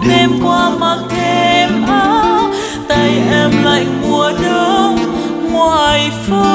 đêm qua mặc thêm áo, tay em lạnh mùa đông ngoài phố.